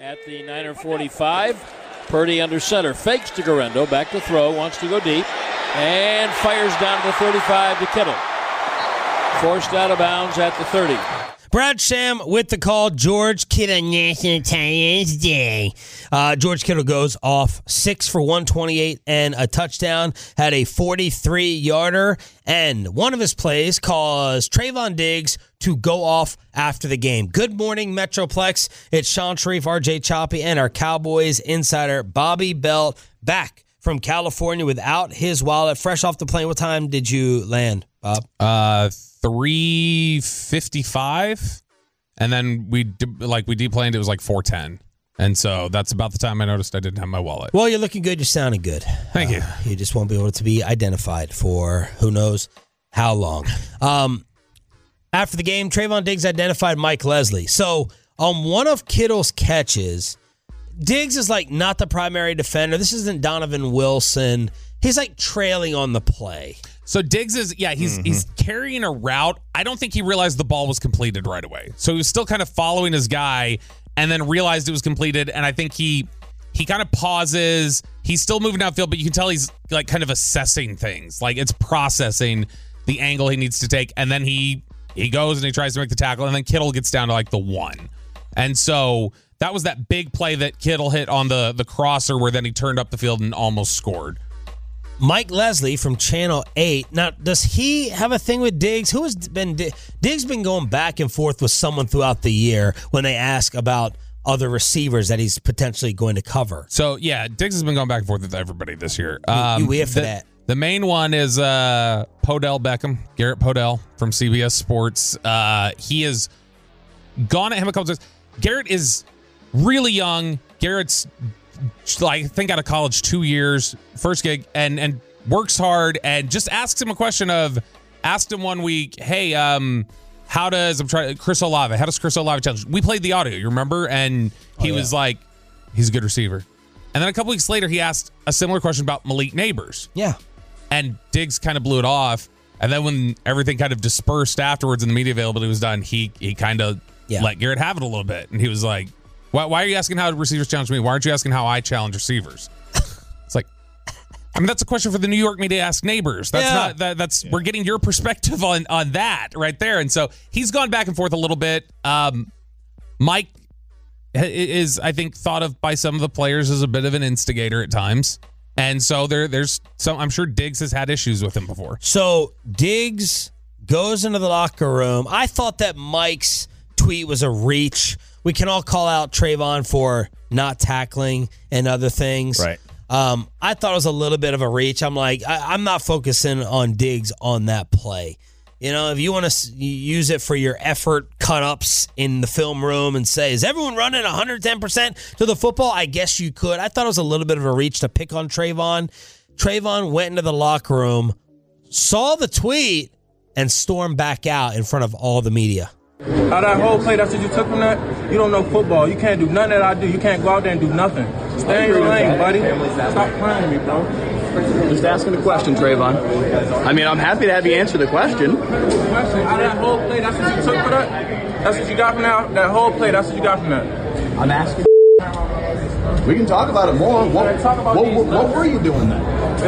at the Niner 45. Purdy under center. Fakes to Guerrero. Back to throw. Wants to go deep. And fires down to the 35 to Kittle. Forced out of bounds at the 30. Brad Sham with the call. George Kittle, National Tires Day. George Kittle goes off 6 for 128 and a touchdown. Had a 43-yarder. And one of his plays caused Trayvon Diggs to go off after the game. Good morning, Metroplex. It's Sean Sharif, RJ Choppy, and our Cowboys insider, Bobby Belt, back from California without his wallet. Fresh off the plane. What time did you land, Bob? 3:55, and then we deplaned. It was like 4:10, and so that's about the time I noticed I didn't have my wallet. Well, you're looking good. You're sounding good. Thank you. You just won't be able to be identified for who knows how long. After the game, Trayvon Diggs identified Mike Leslie. So on one of Kittle's catches, Diggs is like not the primary defender. This isn't Donovan Wilson. He's like trailing on the play. So Diggs is, he's carrying a route. I don't think he realized the ball was completed right away. So he was still kind of following his guy and then realized it was completed. And I think he kind of pauses. He's still moving downfield, but you can tell he's like kind of assessing things. Like it's processing the angle he needs to take. And then he goes and he tries to make the tackle. And then Kittle gets down to like the 1. And so that was that big play that Kittle hit on the crosser where then he turned up the field and almost scored. Mike Leslie from Channel 8. Now, does he have a thing with Diggs? Diggs been going back and forth with someone throughout the year when they ask about other receivers that he's potentially going to cover. So, yeah, Diggs has been going back and forth with everybody this year. We have for that. The main one is Podell Beckham, Garrett Podell from CBS Sports. He has gone at him a couple times. Garrett is really young. Garrett's I think out of college 2 years, first gig, and works hard and just asks him a question asked him one week, hey, Chris Olave, how does Chris Olave challenge? We played the audio, you remember? And he was like, he's a good receiver. And then a couple weeks later, he asked a similar question about Malik Neighbors. Yeah. And Diggs kind of blew it off. And then when everything kind of dispersed afterwards and the media availability was done, he kind of let Garrett have it a little bit. And he was like, why are you asking how receivers challenge me? Why aren't you asking how I challenge receivers? It's like, I mean, that's a question for the New York media to ask Neighbors. That's not we're getting your perspective on that right there. And so he's gone back and forth a little bit. Mike is, I think, thought of by some of the players as a bit of an instigator at times. And so there's some, I'm sure Diggs has had issues with him before. So Diggs goes into the locker room. I thought that Mike's tweet was a reach. We can all call out Trayvon for not tackling and other things. Right. I thought it was a little bit of a reach. I'm like, I'm not focusing on Diggs on that play. You know, if you want to use it for your effort cut-ups in the film room and say, is everyone running 110% to the football? I guess you could. I thought it was a little bit of a reach to pick on Trayvon. Trayvon went into the locker room, saw the tweet, and stormed back out in front of all the media. How that whole play, that's what you took from that? You don't know football. You can't do nothing that I do. You can't go out there and do nothing. Stay in your lane, buddy. Stop playing me, bro. Just asking a question, Trayvon. I mean, I'm happy to have you answer the question. How that whole play, that's what you took for that? That's what you got from that whole play, that's what you got from that? I'm asking. We can talk about it more. What were you doing then?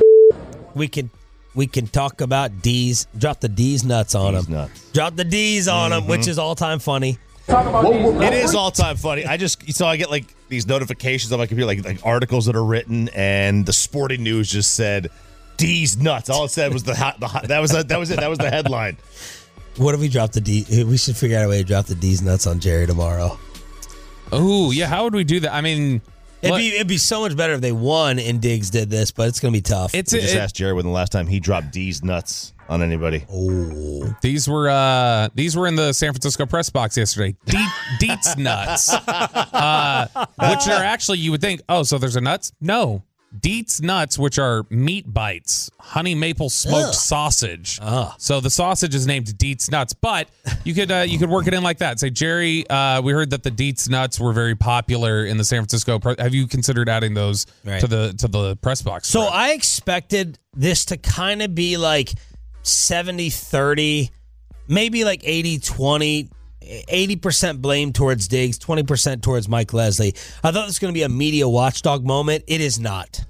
We can talk about D's. Drop the D's nuts on him. Drop the D's on him, which is all-time funny. It is all-time funny. I get like these notifications on my computer, like articles that are written, and the Sporting News just said D's nuts. All it said was that was it. That was the headline. What if we drop the D? We should figure out a way to drop the D's nuts on Jerry tomorrow. Oh yeah, how would we do that? I mean, it'd be so much better if they won and Diggs did this, but it's gonna be tough. Just ask Jerry when the last time he dropped D's nuts on anybody. Oh, these were in the San Francisco press box yesterday. Deets nuts, which are actually, you would think, oh, so there's a nuts? No, Deets nuts, which are meat bites, honey maple smoked sausage. So the sausage is named Deets nuts, but you could work it in like that. Say, Jerry, we heard that the Deets nuts were very popular in the San Francisco. Have you considered adding those to the press box? So I expected this to kind of be like 70-30, maybe like 80-20. 80% blame towards Diggs, 20% towards Mike Leslie. I thought this was going to be a media watchdog moment. It is not.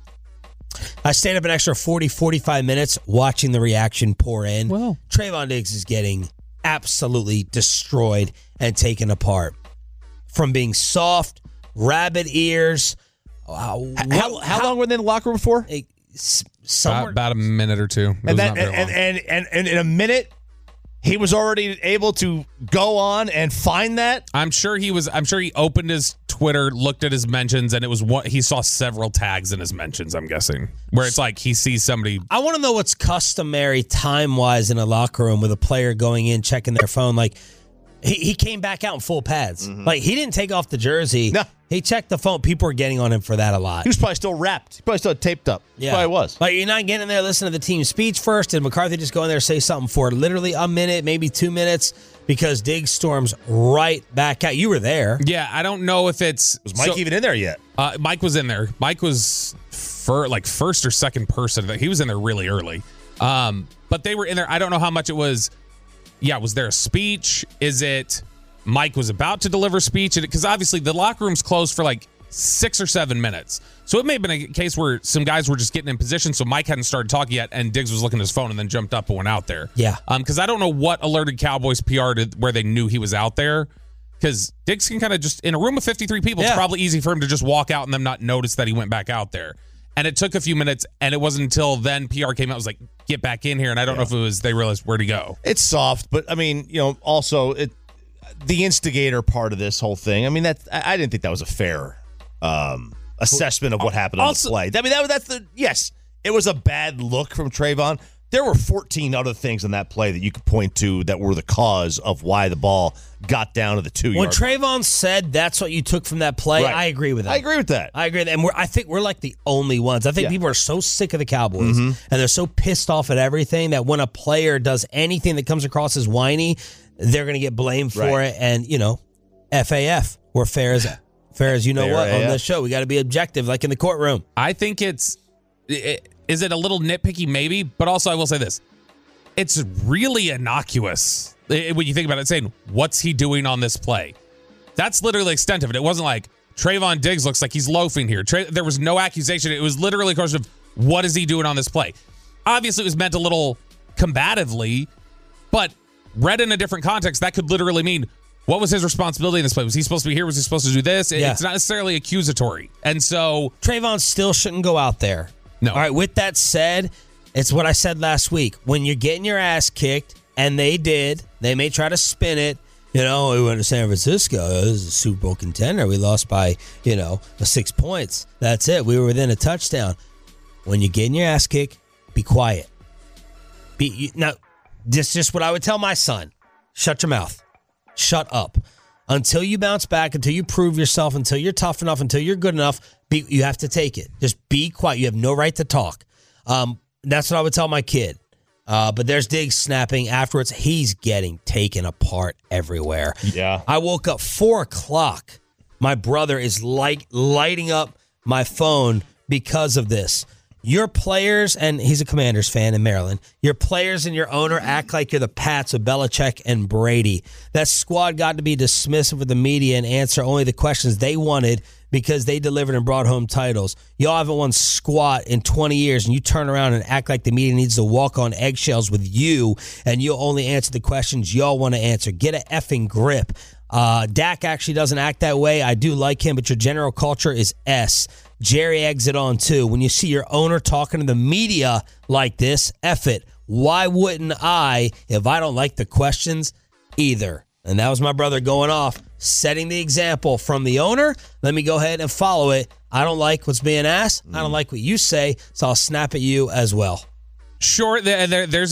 I stayed up an extra 40, 45 minutes watching the reaction pour in. Well. Trayvon Diggs is getting absolutely destroyed and taken apart. From being soft, rabbit ears. How long were they in the locker room for? About a minute or two. And in a minute, he was already able to go on and find that. I'm sure he opened his Twitter, looked at his mentions, and it was what he saw several tags in his mentions. I'm guessing where it's like he sees somebody. I want to know what's customary time wise in a locker room with a player going in checking their phone. Like he came back out in full pads. Mm-hmm. Like he didn't take off the jersey. No. He checked the phone. People were getting on him for that a lot. He was probably still wrapped. He probably still taped up. Yeah. Probably was. Like, you're not getting in there, listening to the team speech first. Did McCarthy just go in there and say something for literally a minute, maybe 2 minutes? Because Diggs storms right back out. You were there. Yeah, I don't know if it's... Was Mike even in there yet? Mike was in there. Mike was first or second person. He was in there really early. But they were in there. I don't know how much it was. Yeah, was there a speech? Is it... Mike was about to deliver speech, because obviously the locker room's closed for like 6 or 7 minutes. So it may have been a case where some guys were just getting in position, so Mike hadn't started talking yet, and Diggs was looking at his phone and then jumped up and went out there. Yeah. Because I don't know what alerted Cowboys PR to where they knew he was out there, because Diggs can kind of just, in a room of 53 people, it's probably easy for him to just walk out and them not notice that he went back out there. And it took a few minutes, and it wasn't until then PR came out, was like, get back in here, and I don't know if it was they realized where'd he go. It's soft, but I mean, also the instigator part of this whole thing. I mean, I didn't think that was a fair assessment of what happened on the play. I mean, yes, it was a bad look from Trayvon. There were 14 other things in that play that you could point to that were the cause of why the ball got down to the 2 yard. When Trayvon said that's what you took from that play, right. I agree with that. I agree with that. And I think we're like the only ones. I think people are so sick of the Cowboys and they're so pissed off at everything that when a player does anything that comes across as whiny, they're going to get blamed for it. And, FAF, we're fair as you know what on this show. We got to be objective, like in the courtroom. I think is it a little nitpicky? Maybe. But also, I will say this. It's really innocuous when you think about it, saying, what's he doing on this play? That's literally the extent of it. It wasn't like, Trayvon Diggs looks like he's loafing here. There was no accusation. It was literally a question of, what is he doing on this play? Obviously, it was meant a little combatively, but read in a different context, that could literally mean, what was his responsibility in this play? Was he supposed to be here? Was he supposed to do this? It's not necessarily accusatory. And so... Trayvon still shouldn't go out there. No. All right, with that said, it's what I said last week. When you're getting your ass kicked, and they may try to spin it, we went to San Francisco. It was a Super Bowl contender. We lost by, 6 points. That's it. We were within a touchdown. When you're getting your ass kicked, be quiet. Now, this is just what I would tell my son. Shut your mouth. Shut up. Until you bounce back, until you prove yourself, until you're tough enough, until you're good enough, you have to take it. Just be quiet. You have no right to talk. That's what I would tell my kid. But there's Diggs snapping afterwards. He's getting taken apart everywhere. Yeah. I woke up 4 o'clock. My brother is lighting up my phone because of this. Your players, and he's a Commanders fan in Maryland, your players and your owner act like you're the Pats of Belichick and Brady. That squad got to be dismissive of the media and answer only the questions they wanted because they delivered and brought home titles. Y'all haven't won squat in 20 years, and you turn around and act like the media needs to walk on eggshells with you, and you'll only answer the questions y'all want to answer. Get an effing grip. Dak actually doesn't act that way. I do like him, but your general culture is S. Jerry eggs it on too. When you see your owner talking to the media like this, F it. Why wouldn't I if I don't like the questions either? And that was my brother going off, setting the example from the owner. Let me go ahead and follow it. I don't like what's being asked. I don't like what you say, so I'll snap at you as well. Sure, that's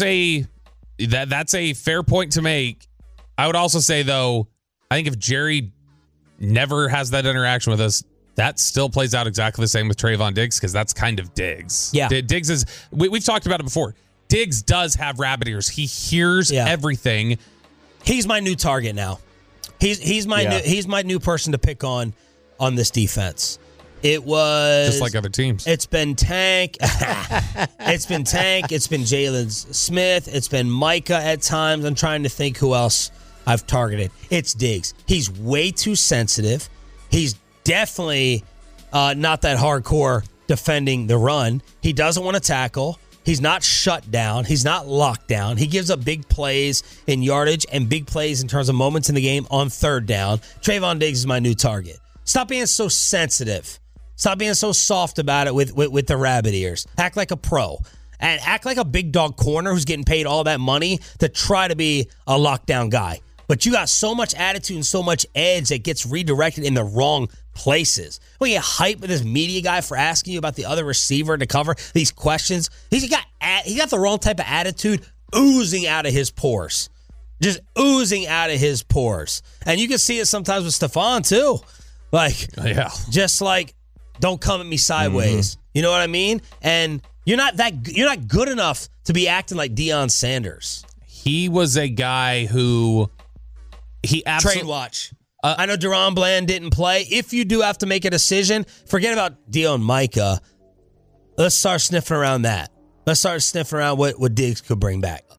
a fair point to make. I would also say, though, I think if Jerry never has that interaction with us, that still plays out exactly the same with Trayvon Diggs, because that's kind of Diggs. Yeah. Diggs is, we've talked about it before. Diggs does have rabbit ears. He hears everything. He's my new target now. He's my new person to pick on this defense. It was just like other teams. It's been Tank. It's been Tank. It's been Jalen Smith. It's been Micah at times. I'm trying to think who else I've targeted. It's Diggs. He's way too sensitive. He's definitely not that hardcore defending the run. He doesn't want to tackle. He's not shut down. He's not locked down. He gives up big plays in yardage and big plays in terms of moments in the game on third down. Trayvon Diggs is my new target. Stop being so sensitive. Stop being so soft about it with the rabbit ears. Act like a pro. And act like a big dog corner who's getting paid all that money to try to be a lockdown guy. But you got so much attitude and so much edge that gets redirected in the wrong places. When you get hyped with this media guy for asking you about the other receiver to cover these questions, he got the wrong type of attitude oozing out of his pores. Just oozing out of his pores. And you can see it sometimes with Stephon too. Just like, don't come at me sideways. Mm-hmm. You know what I mean? And you're not good enough to be acting like Deion Sanders. He was a guy who Trade watch. I know Deron Bland didn't play. If you do have to make a decision, forget about Dion Micah. Let's start sniffing around that. Let's start sniffing around what Diggs could bring back.